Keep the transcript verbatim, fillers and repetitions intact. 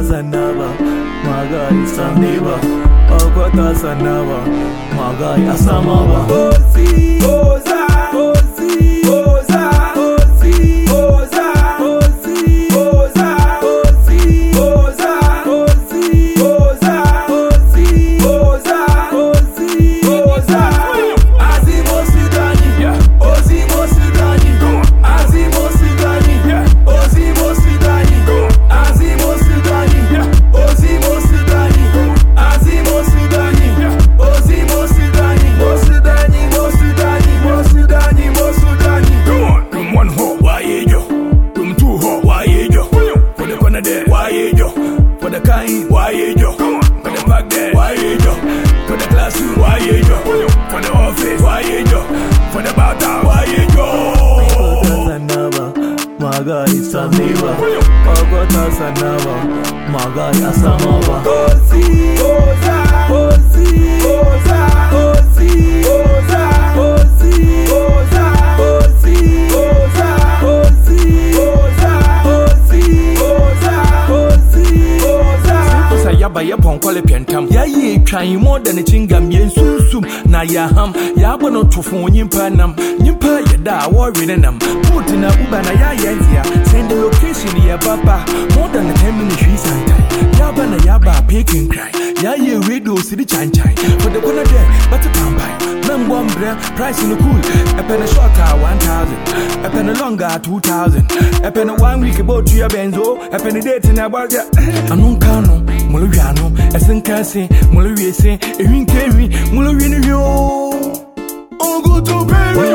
Zanaba, my guy is a neighbor. Ogota Zanaba, my guy Asamaba. Ozi, Oza, Ozi, Oza, Ozi, Oza, Ozi, Oza, Ozi, Oza, Ozi, Oza, Ozi, Oza, Ozi, Oza. Azimo Sidani, Ozimo Sidani, Azimo Sidani, Ozimo Sidani, Azimo Sidani, Ozimo Sidani, Azimo Sidani, Ozimo Sidani, Mosidani, Mosidani, Mosidani, Mosidani. Come on, room one ho, why yo? Room two ho, why yo? For the corner there, why yo? For the kind, why yo? For the back there, why yo? For the classroom, why yo? For the office, why yo? For the battle, why yo? Zanaba, my guy is a neighbor. Ogota Zanaba, my guy Asamaba. Ozi, Oza, Ozi, Oza, Ozi, Oza, Ozi, Oza, Ozi, Oza, Ozi, Oza, Ozi, Oza, Ozi, Oza. Say yaba yapon kwale piantam. Ya ye trying more than a chingam yen susum. Na ya ham, ya bono tufun nyimpa nam. Nyimpa yada worry nam. Put in a uba na ya yenzia. Send the location ya baba. More than a ten minute trees and time. Yaba na yaba peking cry. Ya ye radio city chan chan. For the corner there, but a campaign. Num one bread, price in the cool. A pen a shorter one thousand. A pen a longer two thousand. A pen a one week about to your benzo. A pen a date in a bargain. Anunkano, Muluano, a Sankasi, Muluese, a Winkeri, Muluino. Oh, go to Perry.